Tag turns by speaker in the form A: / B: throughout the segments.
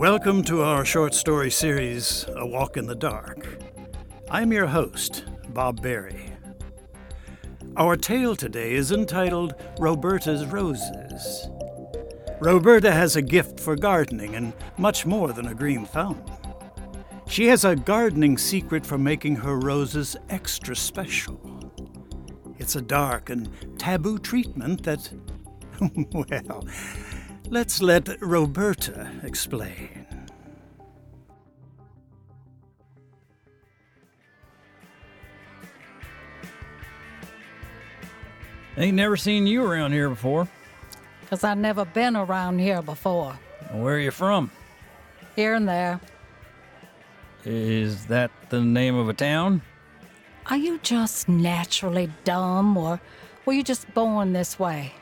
A: Welcome to our short story series, A Walk in the Dark. I'm your host, Bob Berry. Our tale today is entitled Roberta's Roses. Roberta has a gift for gardening and much more than a green thumb. She has a gardening secret for making her roses extra special. It's a dark and taboo treatment that, well, let's let Roberta explain.
B: Ain't never seen you around here before.
C: 'Cause I've never been around here before.
B: Where are you from?
C: Here and there.
B: Is that the name of a town?
C: Are you just naturally dumb, or were you just born this way?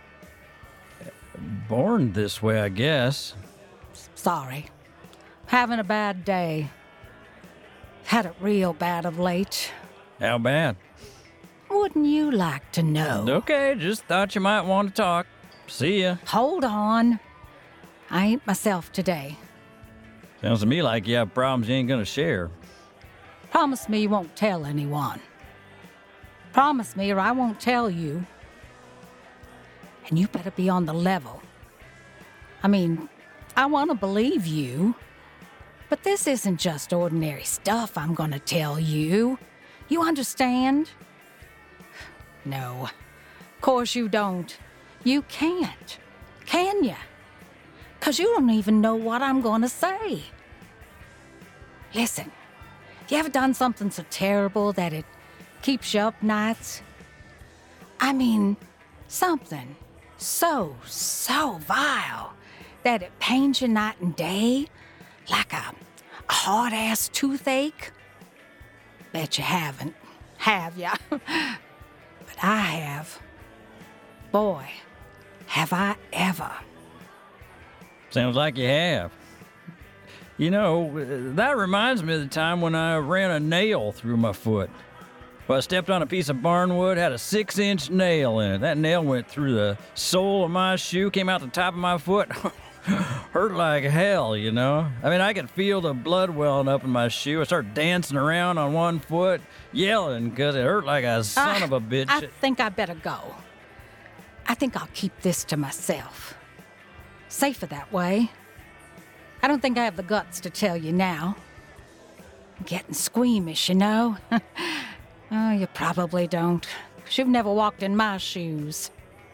B: Born this way, I guess.
C: Sorry. Having a bad day. Had it real bad of late.
B: How bad?
C: Wouldn't you like to know?
B: Okay, just thought you might want to talk. See ya.
C: Hold on. I ain't myself today.
B: Sounds to me like you have problems you ain't gonna share.
C: Promise me you won't tell anyone. Promise me or I won't tell you. And you better be on the level. I mean, I want to believe you. But this isn't just ordinary stuff I'm going to tell you. You understand? No. Of course you don't. You can't. Can ya? 'Cause you don't even know what I'm going to say. Listen. You ever done something so terrible that it keeps you up nights? I mean, something so vile that it pains you night and day, like a hard-ass toothache? Bet you haven't, have ya? But I have. Boy, have I ever.
B: Sounds like you have. You know, that reminds me of the time when I ran a nail through my foot. Well, I stepped on a piece of barnwood, had a 6-inch nail in it. That nail went through the sole of my shoe, came out the top of my foot. Hurt like hell, you know? I mean, I could feel the blood welling up in my shoe. I started dancing around on one foot, yelling because it hurt like a son of a bitch.
C: I think I better go. I think I'll keep this to myself. Safer that way. I don't think I have the guts to tell you now. I'm getting squeamish, you know? Oh, you probably don't, 'cause you've never walked in my shoes.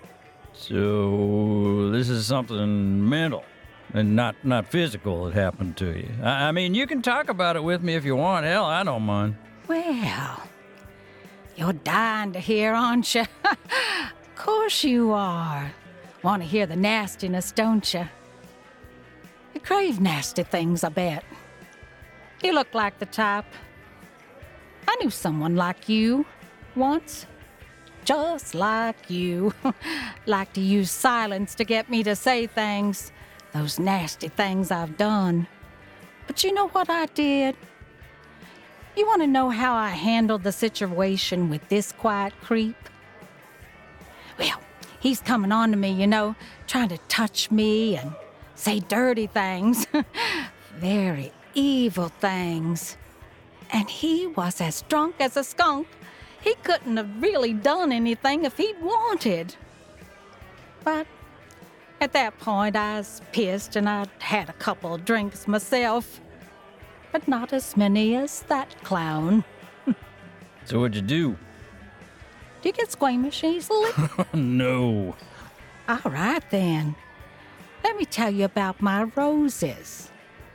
B: So, this is something mental and not physical that happened to you. I mean, you can talk about it with me if you want. Hell, I don't mind.
C: Well, you're dying to hear, aren't you? Of course you are. Want to hear the nastiness, don't you? You crave nasty things, I bet. You look like the type. I knew someone like you once. Just like you. Like to use silence to get me to say things. Those nasty things I've done. But you know what I did? You want to know how I handled the situation with this quiet creep? Well, he's coming on to me, you know, trying to touch me and say dirty things. Very evil things. And he was as drunk as a skunk. He couldn't have really done anything if he'd wanted. But at that point, I was pissed and I'd had a couple of drinks myself. But not as many as that clown.
B: So what'd you do?
C: Do you get squeamish easily?
B: No.
C: All right, then. Let me tell you about my roses.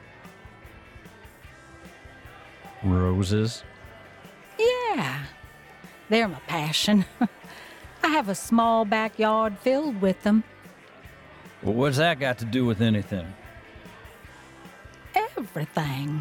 B: Roses?
C: Yeah, they're my passion. I have a small backyard filled with them.
B: Well, what's that got to do with anything?
C: Everything.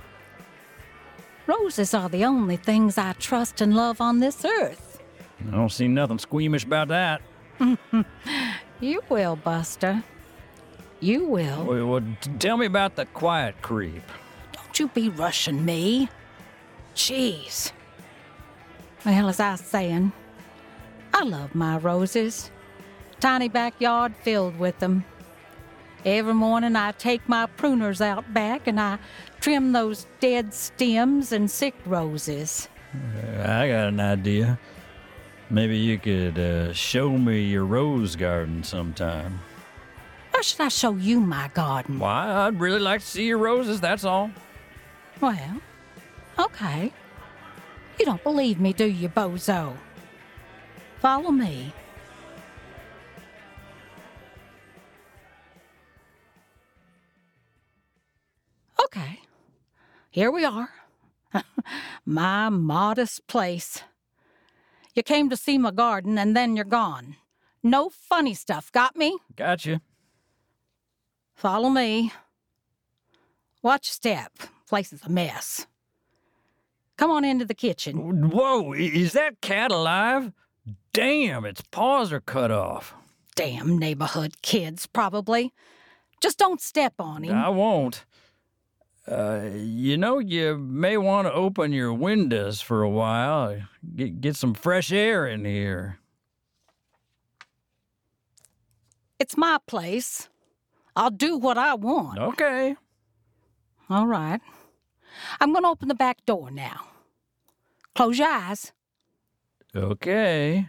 C: Roses are the only things I trust and love on this earth.
B: I don't see nothing squeamish about that.
C: You will, Buster. You will.
B: Well, tell me about the quiet creep.
C: Don't you be rushing me. Jeez. Well, as I was saying, I love my roses. Tiny backyard filled with them. Every morning I take my pruners out back and I trim those dead stems and sick roses.
B: I got an idea. Maybe you could show me your rose garden sometime.
C: Or should I show you my garden?
B: Why? I'd really like to see your roses, that's all.
C: Well, okay. You don't believe me, do you, bozo? Follow me. Okay, here we are. My modest place. You came to see my garden and then you're gone. No funny stuff, got me?
B: Gotcha.
C: Follow me. Watch your step. Place is a mess. Come on into the kitchen.
B: Whoa, is that cat alive? Damn, its paws are cut off.
C: Damn neighborhood kids, probably. Just don't step on him.
B: I won't. You may want to open your windows for a while. Get some fresh air in here.
C: It's my place. I'll do what I want.
B: Okay.
C: All right. I'm going to open the back door now. Close your eyes.
B: Okay.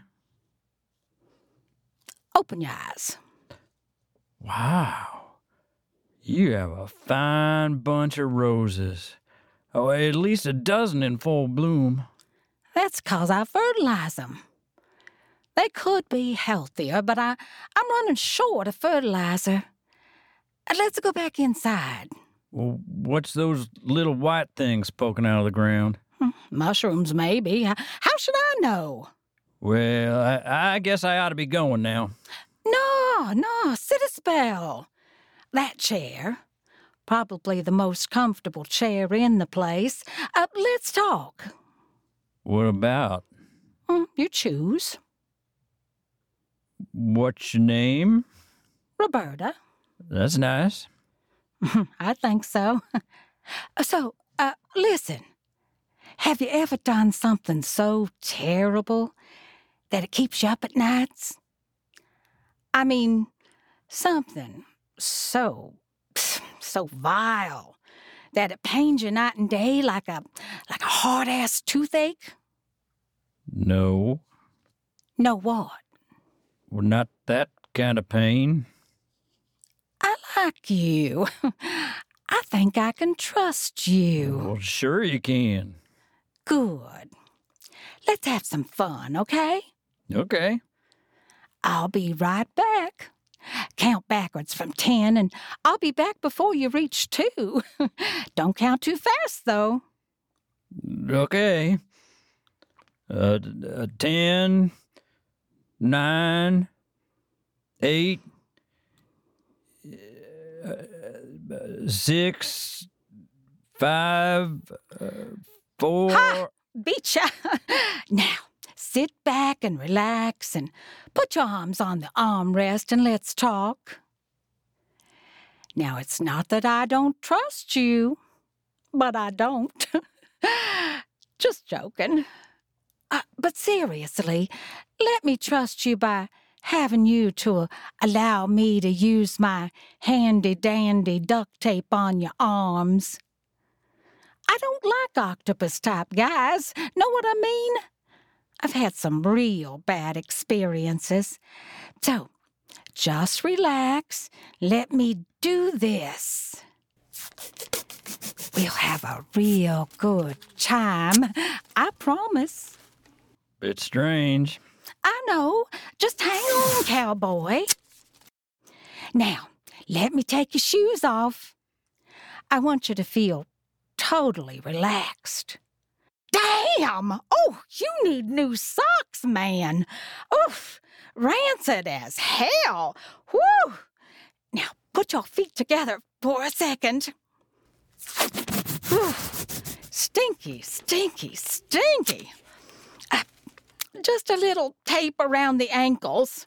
C: Open your eyes.
B: Wow. You have a fine bunch of roses. Oh, at least a dozen in full bloom.
C: That's 'cause I fertilize them. They could be healthier, but I'm running short of fertilizer. Let's go back inside.
B: Well, what's those little white things poking out of the ground?
C: Mushrooms, maybe. How should I know?
B: Well, I guess I ought to be going now.
C: No, sit a spell. That chair, probably the most comfortable chair in the place. Let's talk.
B: What about?
C: You choose.
B: What's your name?
C: Roberta.
B: That's nice.
C: I think so. So, listen. Have you ever done something so terrible that it keeps you up at nights? I mean, something so vile that it pains you night and day like a hard-ass toothache?
B: No.
C: No what?
B: Well, not that kind of pain.
C: I like you. I think I can trust you.
B: Well, sure you can.
C: Good. Let's have some fun, okay?
B: Okay.
C: I'll be right back. Count backwards from 10, and I'll be back before you reach 2. Don't count too fast, though.
B: Okay. 10, 9, 8, 6, 5, 4.
C: Ha! Beat ya! Now, sit back and relax and put your arms on the armrest and let's talk. Now, it's not that I don't trust you, but I don't. Just joking. But seriously, let me trust you by having you to allow me to use my handy-dandy duct tape on your arms. I don't like octopus-type guys. Know what I mean? I've had some real bad experiences. So, just relax. Let me do this. We'll have a real good time. I promise.
B: It's strange.
C: I know. Just hang on, cowboy. Now, let me take your shoes off. I want you to feel totally relaxed. Damn! Oh, you need new socks, man. Oof, rancid as hell. Whew! Now, put your feet together for a second. Whew. Stinky, stinky, stinky. Just a little tape around the ankles.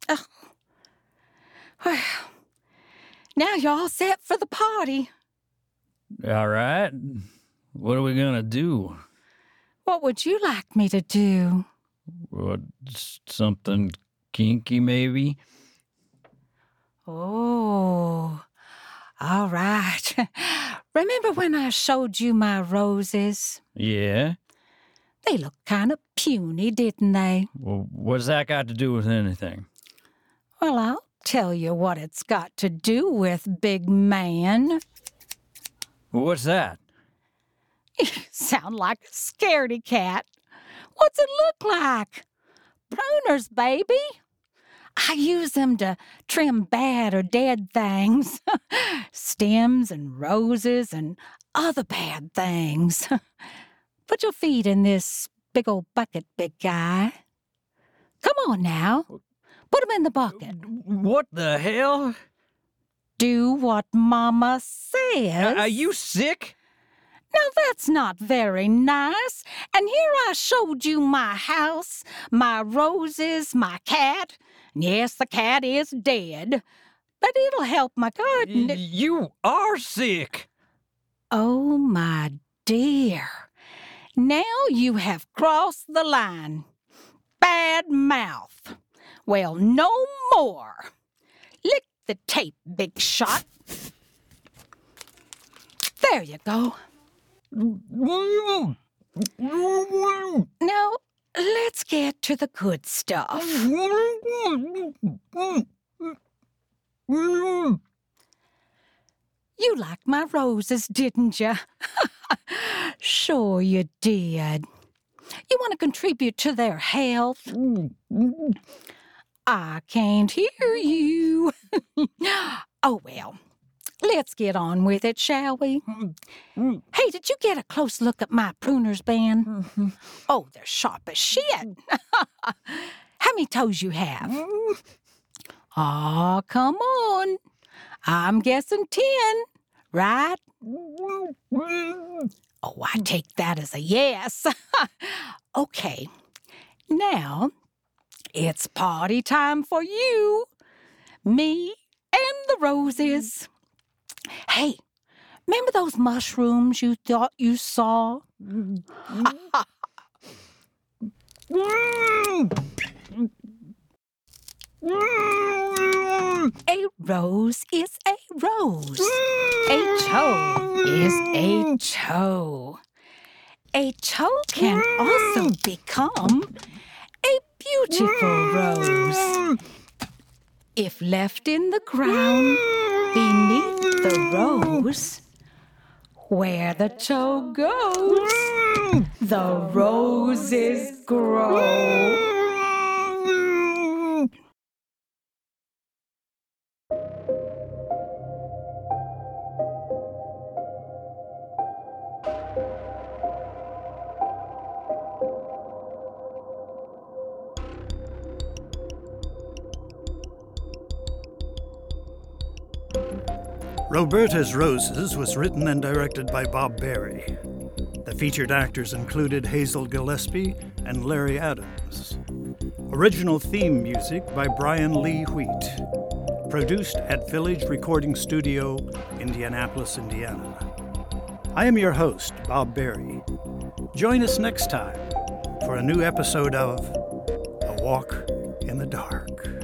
C: Well, now you're all set for the party.
B: All right. What are we gonna do?
C: What would you like me to do?
B: What, something kinky, maybe?
C: Oh, all right. Remember when I showed you my roses?
B: Yeah?
C: They looked kind of puny, didn't they?
B: Well, what's that got to do with anything?
C: Well, I'll tell you what it's got to do with, big man.
B: What's that?
C: You sound like a scaredy cat. What's it look like? Pruners, baby. I use them to trim bad or dead things. Stems and roses and other bad things. Put your feet in this big old bucket, big guy. Come on now. Put them in the bucket.
B: What the hell?
C: Do what Mama says.
B: Are you sick?
C: Now that's not very nice. And here I showed you my house, my roses, my cat. Yes, the cat is dead, but it'll help my garden.
B: You are sick.
C: Oh, my dear. Now you have crossed the line. Bad mouth. Well, no more. Lick the tape, big shot. There you go. Now, let's get to the good stuff. You liked my roses, didn't you? Sure you did. You want to contribute to their health? I can't hear you. Oh, well. Let's get on with it, shall we? Hey, did you get a close look at my pruner's band? Oh, they're sharp as shit. How many toes you have? Aw, come on. I'm guessing 10, right? Oh, I take that as a yes. Okay, now it's party time for you, me, and the roses. Hey, remember those mushrooms you thought you saw? A rose is a rose. A toe is a toe. A toe can also become a beautiful rose. If left in the ground beneath the rose, where the toe goes, the roses grow.
A: Roberta's Roses was written and directed by Bob Berry. The featured actors included Hazel Gillespie and Larry Adams. Original theme music by Brian Lee Wheat. Produced at Village Recording Studio, Indianapolis, Indiana. I am your host, Bob Berry. Join us next time for a new episode of A Walk in the Dark.